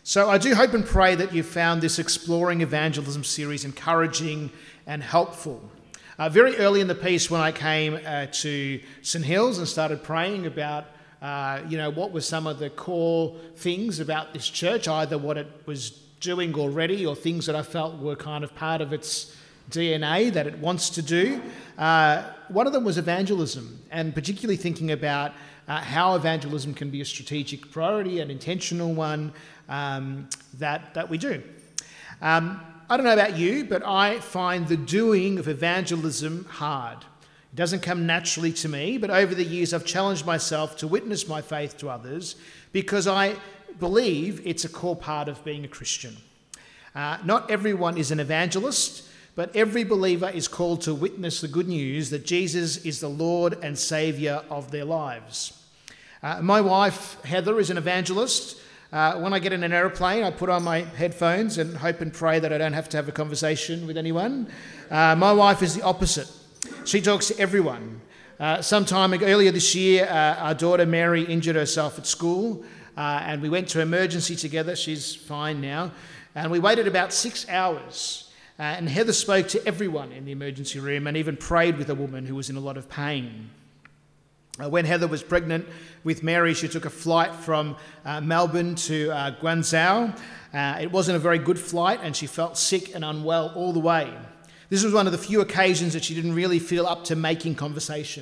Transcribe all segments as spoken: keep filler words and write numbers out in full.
So I do hope and pray that you found this Exploring Evangelism series encouraging and helpful. Uh, very early in the piece when I came uh, to St Hills and started praying about uh, you know, what were some of the core things about this church, either what it was doing already or things that I felt were kind of part of its D N A that it wants to do. Uh, one of them was evangelism, and particularly thinking about uh, how evangelism can be a strategic priority, an intentional one um, that, that we do. Um, I don't know about you, but I find the doing of evangelism hard. It doesn't come naturally to me, but over the years I've challenged myself to witness my faith to others because I believe it's a core part of being a Christian. Uh, not everyone is an evangelist, but every believer is called to witness the good news that Jesus is the Lord and Saviour of their lives. Uh, my wife, Heather, is an evangelist. Uh, when I get in an aeroplane, I put on my headphones and hope and pray that I don't have to have a conversation with anyone. Uh, my wife is the opposite. She talks to everyone. Uh, sometime earlier this year, uh, our daughter Mary injured herself at school, uh, and we went to emergency together. She's fine now. And we waited about six hours. Uh, and Heather spoke to everyone in the emergency room and even prayed with a woman who was in a lot of pain. Uh, when Heather was pregnant with Mary, she took a flight from uh, Melbourne to uh, Guangzhou. Uh, it wasn't a very good flight, and she felt sick and unwell all the way. This was one of the few occasions that she didn't really feel up to making conversation.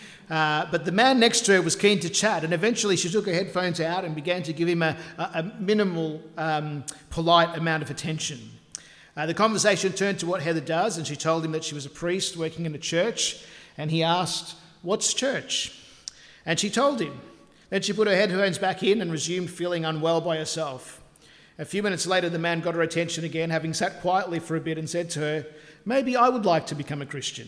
Uh, but the man next to her was keen to chat, and eventually she took her headphones out and began to give him a, a, a minimal, um, polite amount of attention. Uh, the conversation turned to what Heather does, and she told him that she was a priest working in a church, and he asked, "What's church?" And she told him. Then she put her headphones back in and resumed feeling unwell by herself. A few minutes later, the man got her attention again, having sat quietly for a bit, and said to her, "Maybe I would like to become a Christian."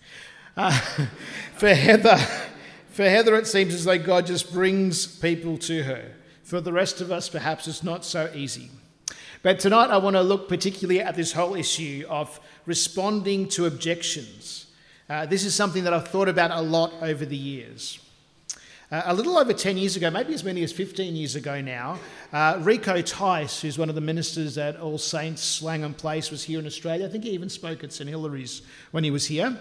Uh, for Heather, for Heather, it seems as though God just brings people to her. For the rest of us, perhaps it's not so easy. But tonight, I want to look particularly at this whole issue of responding to objections. Uh, this is something that I've thought about a lot over the years. Uh, a little over ten years ago, maybe as many as fifteen years ago now, uh, Rico Tice, who's one of the ministers at All Saints Langham Place, was here in Australia. I think he even spoke at St Hilary's when he was here.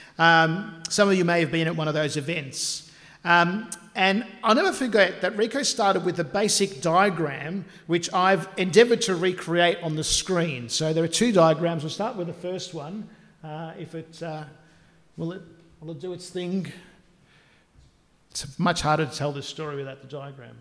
Um, some of you may have been at one of those events. Um, and I'll never forget that Rico started with a basic diagram, which I've endeavoured to recreate on the screen. So there are two diagrams. We'll start with the first one. Uh, if it, uh, will it, will it do its thing? It's much harder to tell this story without the diagram.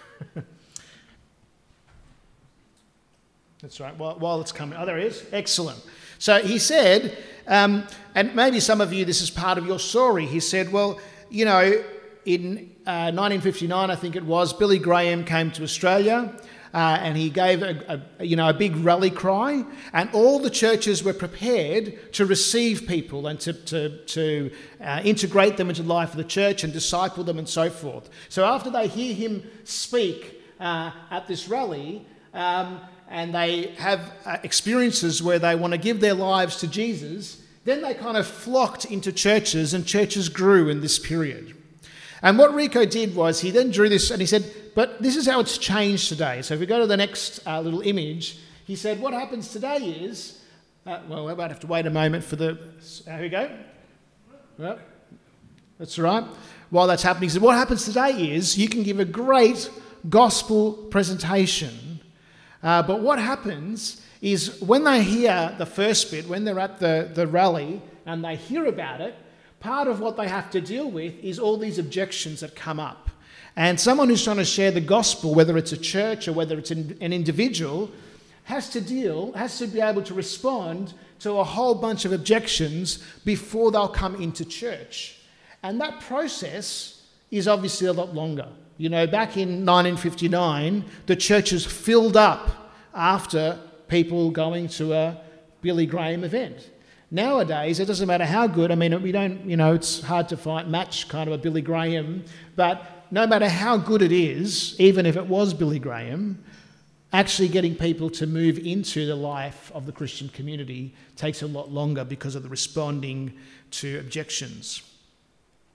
That's right. While, while it's coming. Oh, there it is. Excellent. So he said, um, and maybe some of you, this is part of your story. He said, well, you know, in uh, nineteen fifty-nine, I think it was, Billy Graham came to Australia uh, and he gave a, a, you know, a big rally cry, and all the churches were prepared to receive people and to, to, to uh, integrate them into the life of the church and disciple them and so forth. So after they hear him speak uh, at this rally, um, and they have uh, experiences where they want to give their lives to Jesus, then they kind of flocked into churches, and churches grew in this period. And what Rico did was he then drew this and he said, but this is how it's changed today. So if we go to the next uh, little image, he said what happens today is, uh, well, we might have to wait a moment for the, uh, here we go. Well, that's all right. While that's happening, he said what happens today is you can give a great gospel presentation, uh, but what happens is when they hear the first bit, when they're at the, the rally and they hear about it, part of what they have to deal with is all these objections that come up. And someone who's trying to share the gospel, whether it's a church or whether it's an individual, has to deal, has to be able to respond to a whole bunch of objections before they'll come into church. And that process is obviously a lot longer. You know, back in nineteen fifty-nine, the churches filled up after people going to a Billy Graham event. Nowadays, it doesn't matter how good, I mean, we don't, you know, it's hard to find, match kind of a Billy Graham, but no matter how good it is, even if it was Billy Graham, actually getting people to move into the life of the Christian community takes a lot longer because of the responding to objections.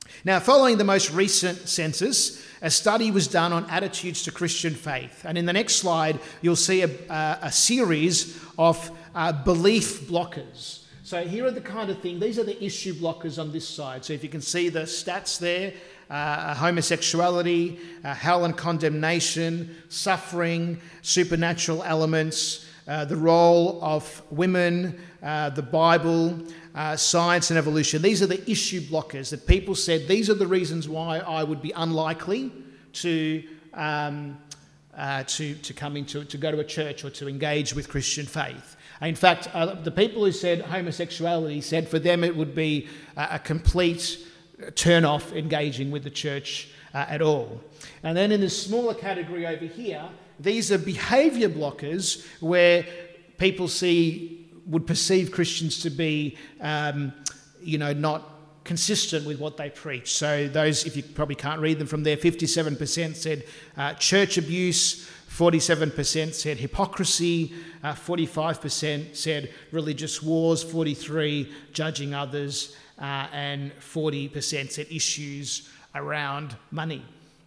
Now, following the most recent census, a study was done on attitudes to Christian faith. And in the next slide, you'll see a, a, a series of uh, belief blockers. So here are the kind of thing, these are the issue blockers on this side. So if you can see the stats there, uh, homosexuality, uh, hell and condemnation, suffering, supernatural elements, uh, the role of women, uh, the Bible, uh, science and evolution. These are the issue blockers that people said, these are the reasons why I would be unlikely to um, uh, to, to come into, to go to a church or to engage with Christian faith. In fact, uh, the people who said homosexuality said for them it would be a, a complete turn-off engaging with the church uh, at all. And then in this smaller category over here, these are behaviour blockers where people see, would perceive Christians to be, um, you know, not consistent with what they preach. So those, if you probably can't read them from there, fifty-seven percent said uh, church abuse, forty-seven percent said hypocrisy, uh, forty-five percent said religious wars, forty-three percent judging others, uh, and forty percent said issues around money.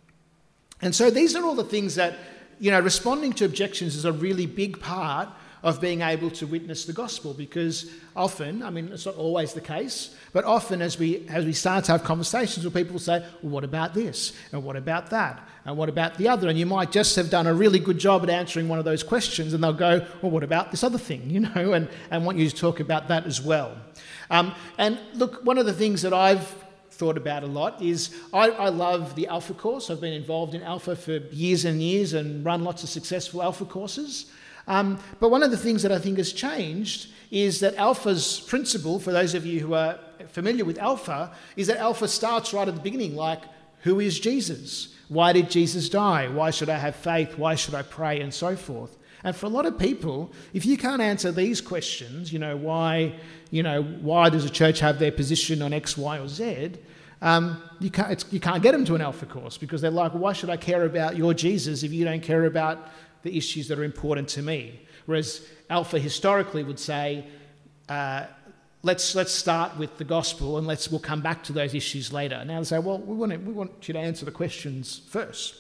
And so these are all the things that, you know, responding to objections is a really big part of being able to witness the gospel, because often, I mean, it's not always the case, but often as we as we start to have conversations with people, say, well, what about this? And what about that? And what about the other? And you might just have done a really good job at answering one of those questions, and they'll go, well, what about this other thing? You know, and, and want you to talk about that as well. Um, and look, one of the things that I've thought about a lot is I, I love the Alpha course. I've been involved in Alpha for years and years and run lots of successful Alpha courses. Um, but one of the things that I think has changed is that Alpha's principle, for those of you who are familiar with Alpha, is that Alpha starts right at the beginning, like, who is Jesus? Why did Jesus die? Why should I have faith? Why should I pray? And so forth. And for a lot of people, if you can't answer these questions, you know, why, you know, why does a church have their position on X, Y, or Z? Um, you can't, it's, you can't get them to an Alpha course, because they're like, well, why should I care about your Jesus if you don't care about the issues that are important to me? Whereas Alpha historically would say, uh, let's let's start with the gospel and let's we'll come back to those issues later. Now they say, well, we want to, we want you to answer the questions first.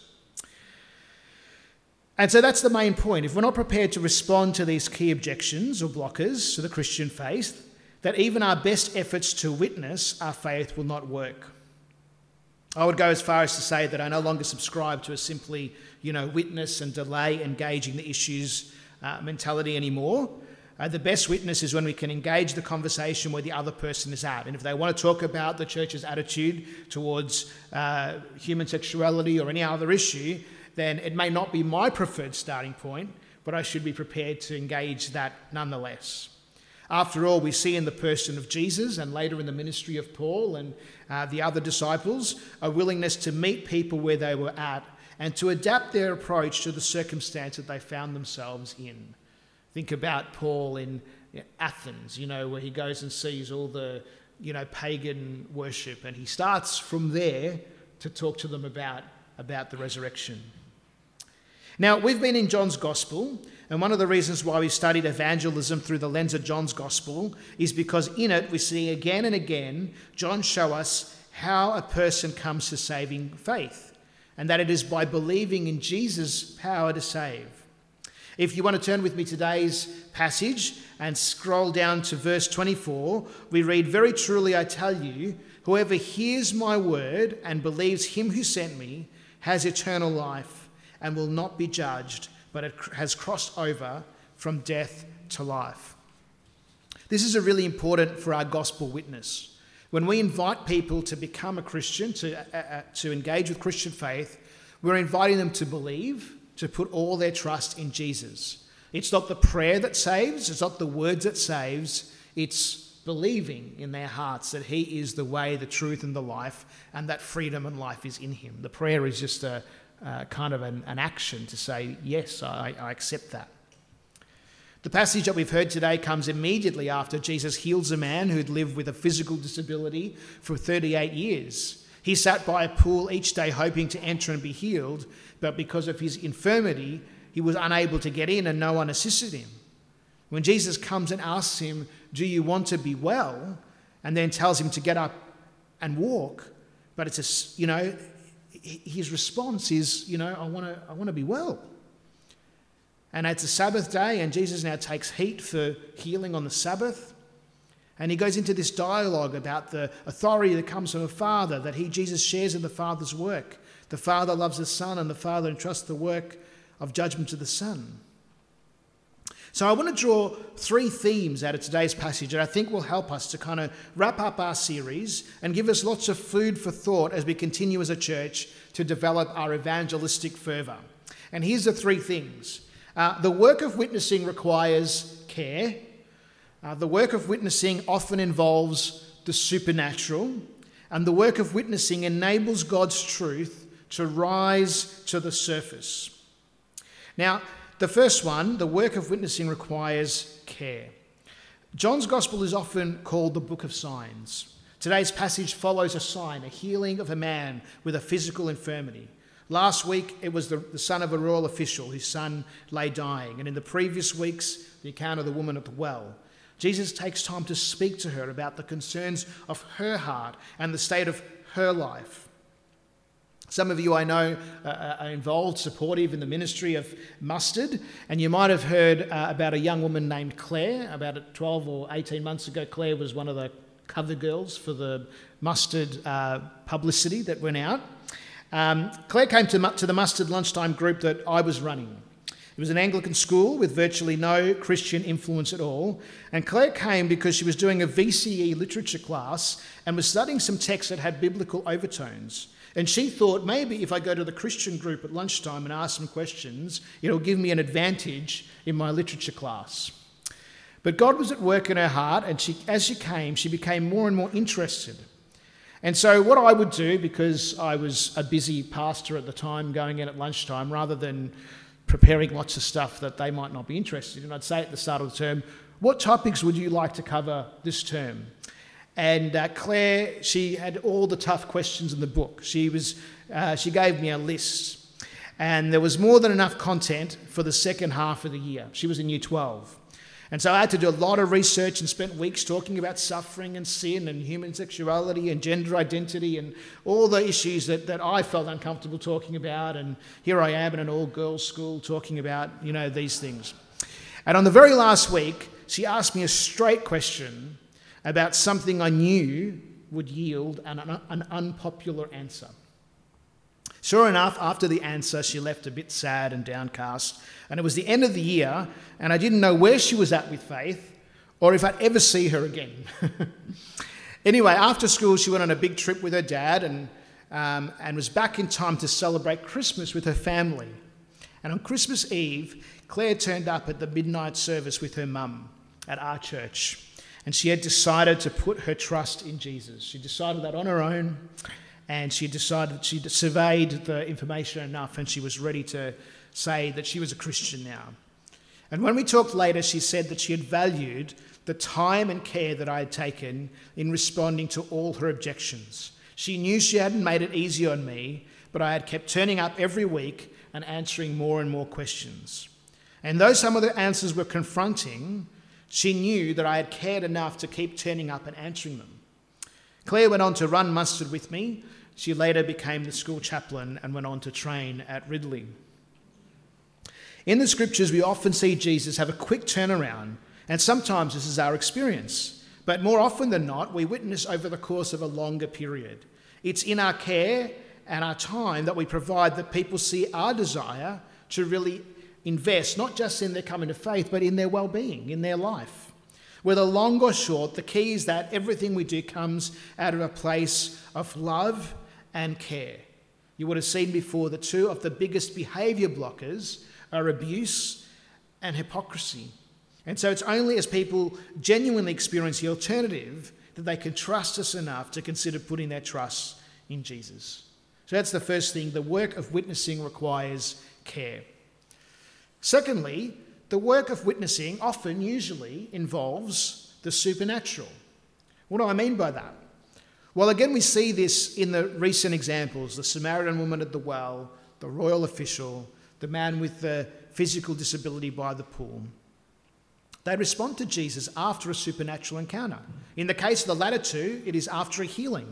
And so that's the main point. If we're not prepared to respond to these key objections or blockers to the Christian faith, that even our best efforts to witness our faith will not work. I would go as far as to say that I no longer subscribe to a simply, you know, witness and delay engaging the issues uh, mentality anymore. Uh, the best witness is when we can engage the conversation where the other person is at. And if they want to talk about the church's attitude towards uh, human sexuality or any other issue, then it may not be my preferred starting point, but I should be prepared to engage that nonetheless. After all, we see in the person of Jesus and later in the ministry of Paul and uh, the other disciples a willingness to meet people where they were at and to adapt their approach to the circumstance that they found themselves in. Think about Paul in Athens, you know, where he goes and sees all the, you know, pagan worship, and he starts from there to talk to them about, about the resurrection. Now, we've been in John's Gospel, and one of the reasons why we've studied evangelism through the lens of John's Gospel is because in it we see again and again John show us how a person comes to saving faith, and that it is by believing in Jesus' power to save. If you want to turn with me today's passage and scroll down to verse twenty-four, we read, "Very truly I tell you, whoever hears my word and believes him who sent me has eternal life and will not be judged, but it has crossed over from death to life." This is a really important for our gospel witness. When we invite people to become a Christian, to, uh, uh, to engage with Christian faith, we're inviting them to believe, to put all their trust in Jesus. It's not the prayer that saves, it's not the words that saves, it's believing in their hearts that he is the way, the truth and the life, and that freedom and life is in him. The prayer is just a Uh, kind of an, an action to say, yes, I, I accept that. The passage that we've heard today comes immediately after Jesus heals a man who'd lived with a physical disability for thirty-eight years. He sat by a pool each day hoping to enter and be healed, but because of his infirmity, he was unable to get in and no one assisted him. When Jesus comes and asks him, "Do you want to be well?" and then tells him to get up and walk, but it's a, you know, his response is, you know, I want to I want to be well. And it's a Sabbath day, and Jesus now takes heat for healing on the Sabbath. And he goes into this dialogue about the authority that comes from a Father, that he, Jesus, shares in the Father's work. The Father loves the Son, and the Father entrusts the work of judgment to the Son. So I want to draw three themes out of today's passage that I think will help us to kind of wrap up our series and give us lots of food for thought as we continue as a church to develop our evangelistic fervour. And here's the three things. Uh, the work of witnessing requires care. Uh, the work of witnessing often involves the supernatural. And the work of witnessing enables God's truth to rise to the surface. Now, the first one, the work of witnessing requires care. John's Gospel is often called the Book of Signs. Today's passage follows a sign, a healing of a man with a physical infirmity. Last week, it was the, the son of a royal official whose son lay dying. And in the previous weeks, the account of the woman at the well. Jesus takes time to speak to her about the concerns of her heart and the state of her life. Some of you I know uh, are involved, supportive in the ministry of Mustard, and you might have heard uh, about a young woman named Claire. About twelve or eighteen months ago, Claire was one of the cover girls for the Mustard uh, publicity that went out. Um, Claire came to, to the Mustard lunchtime group that I was running. It was an Anglican school with virtually no Christian influence at all, and Claire came because she was doing a V C E literature class and was studying some texts that had biblical overtones. And she thought, maybe if I go to the Christian group at lunchtime and ask some questions, it'll give me an advantage in my literature class. But God was at work in her heart, and she, as she came, she became more and more interested. And so what I would do, because I was a busy pastor at the time going in at lunchtime, rather than preparing lots of stuff that they might not be interested in, I'd say at the start of the term, what topics would you like to cover this term? And uh, Claire, she had all the tough questions in the book. She was, uh, she gave me a list. And there was more than enough content for the second half of the year. She was in year twelve. And so I had to do a lot of research and spent weeks talking about suffering and sin and human sexuality and gender identity and all the issues that, that I felt uncomfortable talking about. And here I am in an all-girls school talking about, you know, these things. And on the very last week, she asked me a straight question about something I knew would yield an, an, an unpopular answer. Sure enough, after the answer, she left a bit sad and downcast, and it was the end of the year, and I didn't know where she was at with faith or if I'd ever see her again. Anyway, after school, she went on a big trip with her dad and, um, and was back in time to celebrate Christmas with her family. And on Christmas Eve, Claire turned up at the midnight service with her mum at our church. And she had decided to put her trust in Jesus. She decided that on her own, and she decided she'd surveyed the information enough, and she was ready to say that she was a Christian now. And when we talked later, she said that she had valued the time and care that I had taken in responding to all her objections. She knew she hadn't made it easy on me, but I had kept turning up every week and answering more and more questions. And though some of the answers were confronting, she knew that I had cared enough to keep turning up and answering them. Claire went on to run Mustard with me. She later became the school chaplain and went on to train at Ridley. In the scriptures, we often see Jesus have a quick turnaround, and sometimes this is our experience. But more often than not, we witness over the course of a longer period. It's in our care and our time that we provide that people see our desire to really invest, not just in their coming to faith, but in their well-being, in their life. Whether long or short, the key is that everything we do comes out of a place of love and care. You would have seen before the two of the biggest behaviour blockers are abuse and hypocrisy. And so it's only as people genuinely experience the alternative that they can trust us enough to consider putting their trust in Jesus. So that's the first thing. The work of witnessing requires care. Secondly, the work of witnessing often, usually, involves the supernatural. What do I mean by that? Well, again, we see this in the recent examples, the Samaritan woman at the well, the royal official, the man with the physical disability by the pool. They respond to Jesus after a supernatural encounter. In the case of the latter two, it is after a healing.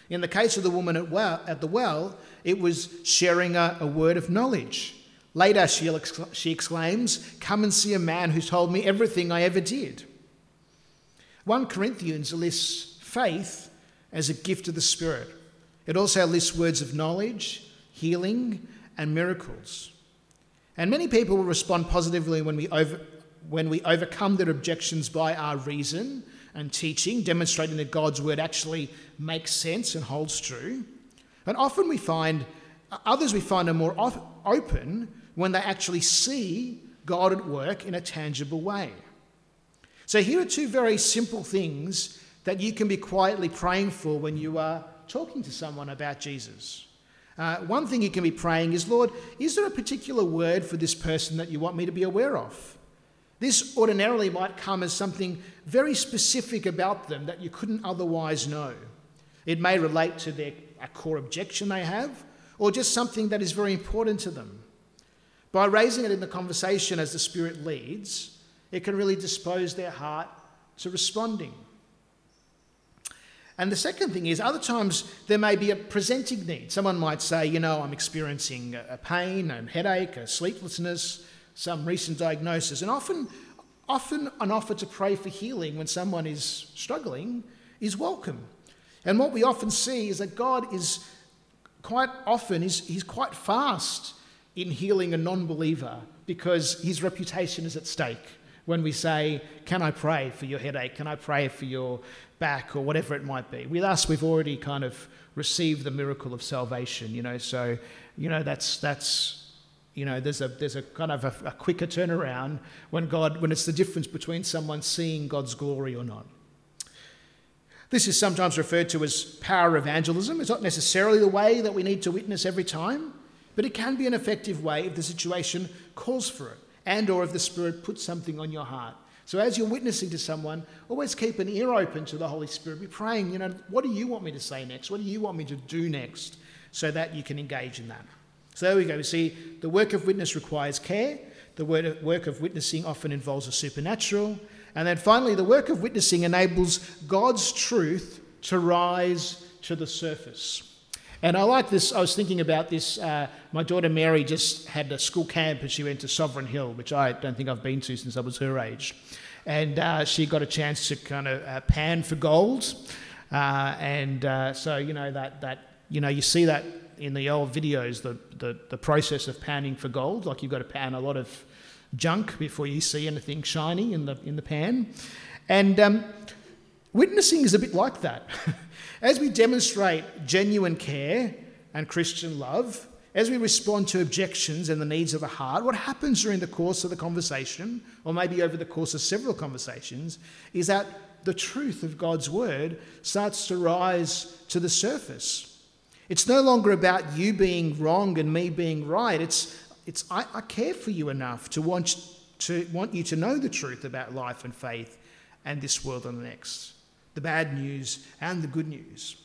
In the case of the woman at, well, at the well, it was sharing a, a word of knowledge. Later, she, she exclaims, "Come and see a man who told me everything I ever did." First Corinthians lists faith as a gift of the Spirit. It also lists words of knowledge, healing, and miracles. And many people will respond positively when we over, when we overcome their objections by our reason and teaching, demonstrating that God's word actually makes sense and holds true. And often we find, others we find are more off, open when they actually see God at work in a tangible way. So here are two very simple things that you can be quietly praying for when you are talking to someone about Jesus. Uh, one thing you can be praying is, "Lord, is there a particular word for this person that you want me to be aware of?" This ordinarily might come as something very specific about them that you couldn't otherwise know. It may relate to their, a core objection they have, or just something that is very important to them. By raising it in the conversation as the Spirit leads, it can really dispose their heart to responding. And the second thing is, other times there may be a presenting need. Someone might say, you know, I'm experiencing a pain, a headache, a sleeplessness, some recent diagnosis. And often, often an offer to pray for healing when someone is struggling is welcome. And what we often see is that God is quite often, is, he's quite fast in healing a non-believer because his reputation is at stake. When we say, "Can I pray for your headache? Can I pray for your back?" or whatever it might be. With us, we've already kind of received the miracle of salvation, you know. So, you know, that's that's you know, there's a there's a kind of a, a quicker turnaround when God when it's the difference between someone seeing God's glory or not. This is sometimes referred to as power evangelism. It's not necessarily the way that we need to witness every time, but it can be an effective way if the situation calls for it, and or if the Spirit puts something on your heart. So as you're witnessing to someone, always keep an ear open to the Holy Spirit. Be praying, you know, what do you want me to say next? What do you want me to do next? So that you can engage in that. So there we go. We see the work of witness requires care. The work of witnessing often involves the supernatural. And then finally, the work of witnessing enables God's truth to rise to the surface. And I like this. I was thinking about this. Uh, my daughter Mary just had a school camp and she went to Sovereign Hill, which I don't think I've been to since I was her age. And uh, she got a chance to kind of uh, pan for gold. Uh, and uh, so, you know, that, that, you know, you see that in the old videos, the, the, the process of panning for gold. Like you've got to pan a lot of junk before you see anything shiny in the, in the pan. And um, witnessing is a bit like that. As we demonstrate genuine care and Christian love, as we respond to objections and the needs of the heart, what happens during the course of the conversation, or maybe over the course of several conversations, is that the truth of God's word starts to rise to the surface. It's no longer about you being wrong and me being right. It's, it's I, I care for you enough to want, to want you to know the truth about life and faith and this world and the next. The bad news and the good news.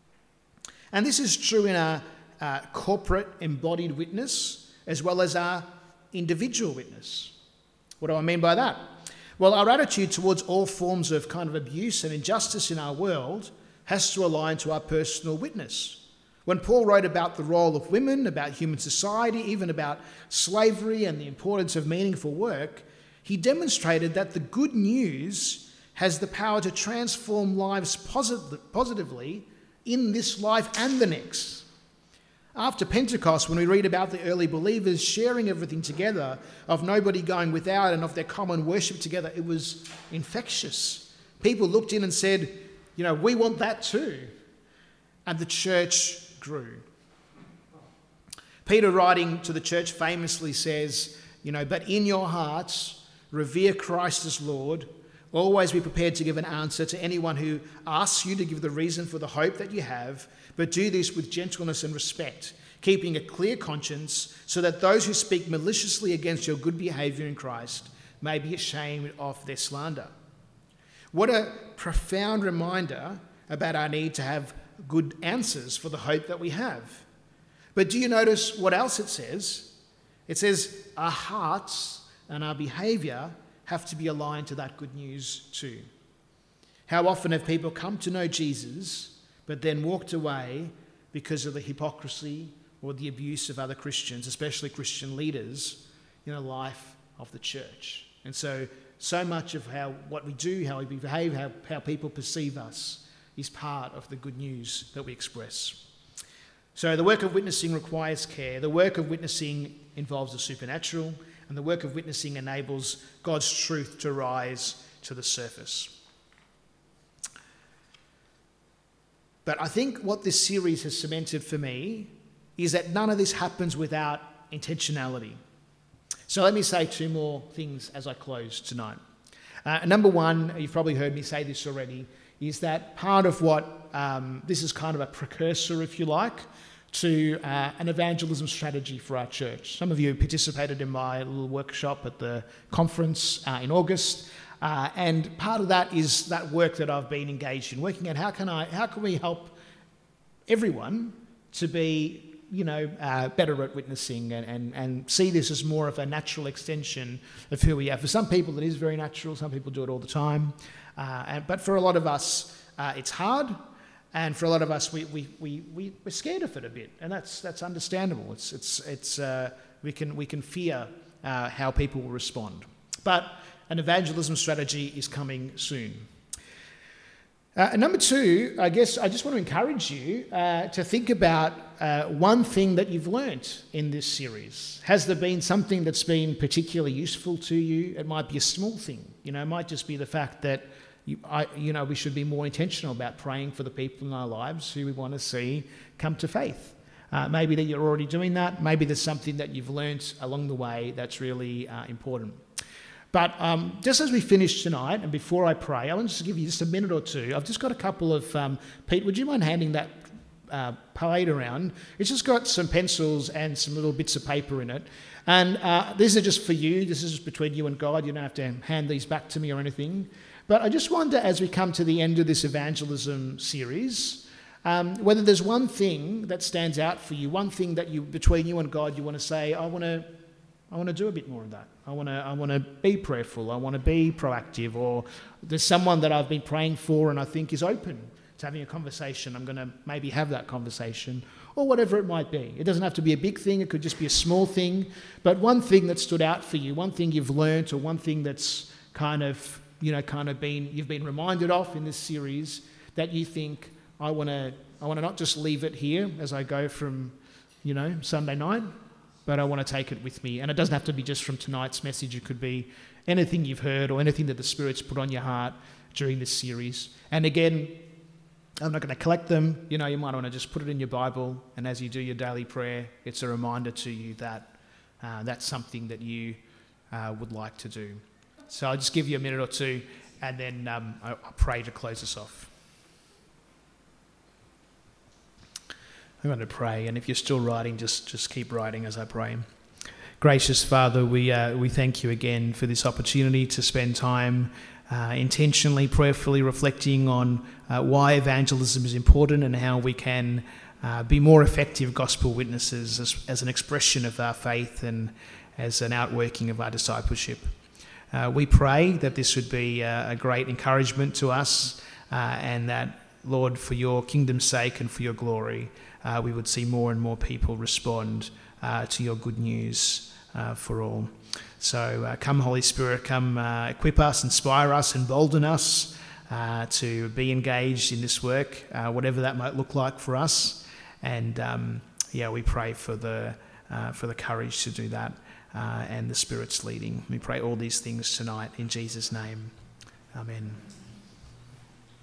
And this is true in our uh, corporate embodied witness as well as our individual witness. What do I mean by that? Well, our attitude towards all forms of kind of abuse and injustice in our world has to align to our personal witness. When Paul wrote about the role of women, about human society, even about slavery and the importance of meaningful work, he demonstrated that the good news has the power to transform lives posit- positively in this life and the next. After Pentecost, when we read about the early believers sharing everything together, of nobody going without and of their common worship together, it was infectious. People looked in and said, you know, we want that too. And the church grew. Peter, writing to the church, famously says, you know, but in your hearts, revere Christ as Lord. Always be prepared to give an answer to anyone who asks you to give the reason for the hope that you have, but do this with gentleness and respect, keeping a clear conscience, so that those who speak maliciously against your good behaviour in Christ may be ashamed of their slander. What a profound reminder about our need to have good answers for the hope that we have. But do you notice what else it says? It says our hearts and our behaviour have to be aligned to that good news too. How often have people come to know Jesus, but then walked away because of the hypocrisy or the abuse of other Christians, especially Christian leaders, in the life of the church. And so, so much of how what we do, how we behave, how, how people perceive us is part of the good news that we express. So the work of witnessing requires care. The work of witnessing involves the supernatural, and the work of witnessing enables God's truth to rise to the surface. But I think what this series has cemented for me is that none of this happens without intentionality. So let me say two more things as I close tonight. Uh, number one, you've probably heard me say this already, is that part of what, um, this is kind of a precursor, if you like, to uh, an evangelism strategy for our church. Some of you participated in my little workshop at the conference uh, in August, uh, and part of that is that work that I've been engaged in, working out how can I, how can we help everyone to be, you know, uh, better at witnessing and, and, and see this as more of a natural extension of who we are. For some people, it is very natural. Some people do it all the time. Uh, and, but for a lot of us, uh, it's hard. And for a lot of us, we, we, we, we, we're scared of it a bit. And that's that's understandable. It's, it's, it's, uh, we can, we can fear uh, how people will respond. But an evangelism strategy is coming soon. Uh, and number two, I guess I just want to encourage you uh, to think about uh, one thing that you've learnt in this series. Has there been something that's been particularly useful to you? It might be a small thing. You know, it might just be the fact that you, I, you know, we should be more intentional about praying for the people in our lives who we want to see come to faith. Uh, maybe that you're already doing that. Maybe there's something that you've learnt along the way that's really uh, important. But um, just as we finish tonight, and before I pray, I want to just give you just a minute or two. I've just got a couple of... Um, Pete, would you mind handing that uh, plate around? It's just got some pencils and some little bits of paper in it. And uh, these are just for you. This is just between you and God. You don't have to hand these back to me or anything. But I just wonder, as we come to the end of this evangelism series, um, whether there's one thing that stands out for you, one thing that you, between you and God, you want to say, I want to... I want to do a bit more of that. I want to I want to be prayerful. I want to be proactive. Or there's someone that I've been praying for and I think is open to having a conversation. I'm going to maybe have that conversation, or whatever it might be. It doesn't have to be a big thing. It could just be a small thing. But one thing that stood out for you, one thing you've learnt, or one thing that's kind of, you know, kind of been, you've been reminded of in this series that you think, I want to I want to not just leave it here as I go from, you know, Sunday night, but I want to take it with me. And it doesn't have to be just from tonight's message. It could be anything you've heard or anything that the Spirit's put on your heart during this series. And again, I'm not going to collect them. You know, you might want to just put it in your Bible, and as you do your daily prayer, it's a reminder to you that uh, that's something that you uh, would like to do. So I'll just give you a minute or two, and then um, I'll pray to close us off. I'm going to pray, and if you're still writing, just, just keep writing as I pray. Gracious Father, we uh, we thank you again for this opportunity to spend time uh, intentionally, prayerfully reflecting on uh, why evangelism is important and how we can uh, be more effective gospel witnesses as, as an expression of our faith and as an outworking of our discipleship. Uh, we pray that this would be uh, a great encouragement to us uh, and that, Lord, for your kingdom's sake and for your glory, Uh, we would see more and more people respond uh, to your good news uh, for all. So uh, come, Holy Spirit, come uh, equip us, inspire us, embolden us uh, to be engaged in this work, uh, whatever that might look like for us. And um, yeah, we pray for the uh, for the courage to do that uh, and the Spirit's leading. We pray all these things tonight in Jesus' name. Amen.